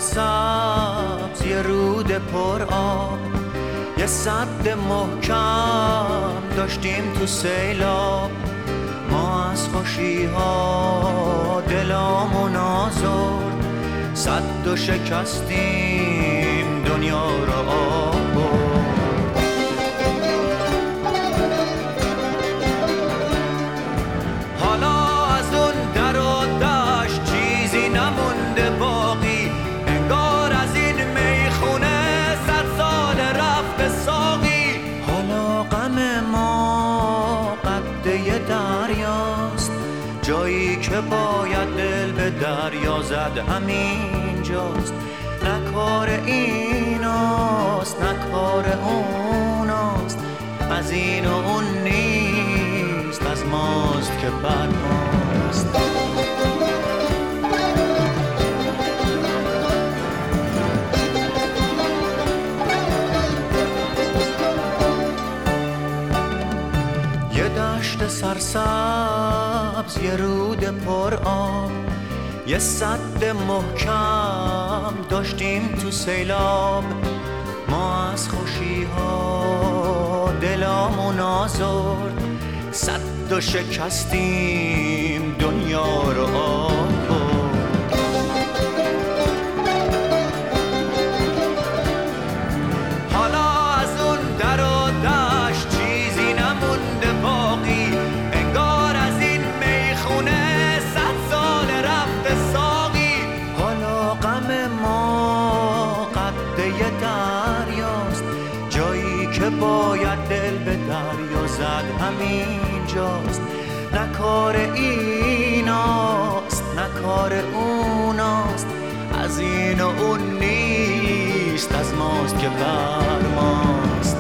سرسبز یه رود پر آب، یه سد محکم داشتیم تو سیلاب. ما از خوشی ها دلامون آزرد، سد و شکستیم دنیا رو آب برد. حالا از اون در و دشت چیزی نمونده باقی، انگار از این میخونه 100 سال رفته ساقی. حالا غم ما قده دریاست، جایی که باید دل به دریا زد همینجاست. نه کار ایناست نه کار اوناست، از این و اون نیست، از ماست که بر ماست. یه دشت سرسبز یه رود پر آب، یه سد محکم داشتیم تو سیلاب. ما از خوشی ها دلامون آزرد، سد و شکستیم دنیا رو آب برد. حالا از اون در و دشت چیزی نمونده باقی، انگار از این میخونه 100 سال رفته ساقی. حالا غم ما قده دریاست، جایی که باید دل به دریا زد همینجاست. نه کار ایناست نه کار اوناست، از این و اون نیست، از ماست که بر ماست.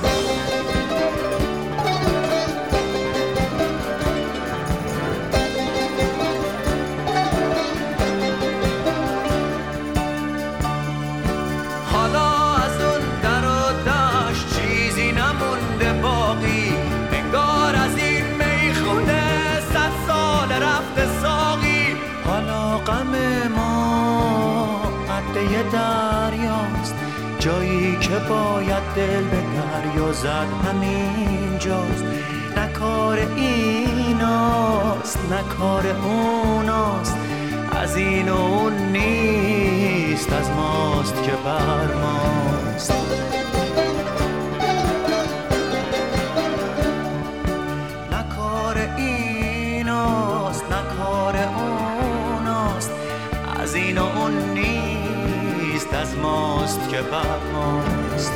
حالا از اون در و دشت چیزی نمونده باقی، انگار از این میخونه 100 سال رفته ساقی. حالا غم ما قده دریاست، جایی که باید دل به دریا زد همینجاست. نه کار ایناست نه کار اوناست، از این و اون نیست، از ماست که بر ماست. نه کار ایناست نه کار اوناست، از این و اون نیست، از ماست که بر ماست.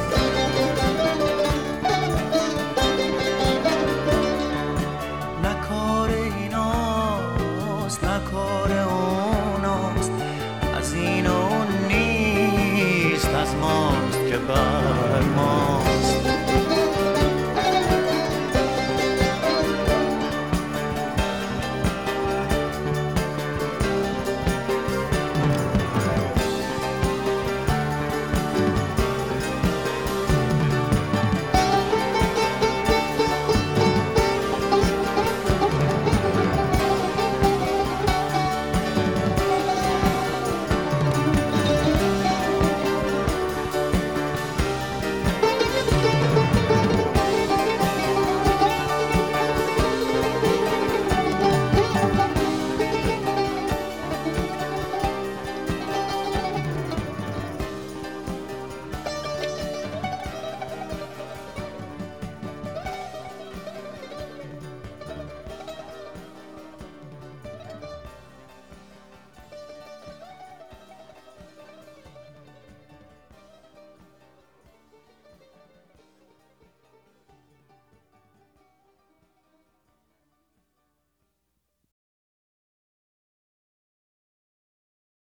نه کار ایناست نه کار اوناست، از این و اون نیست، از ماست که بر ماست.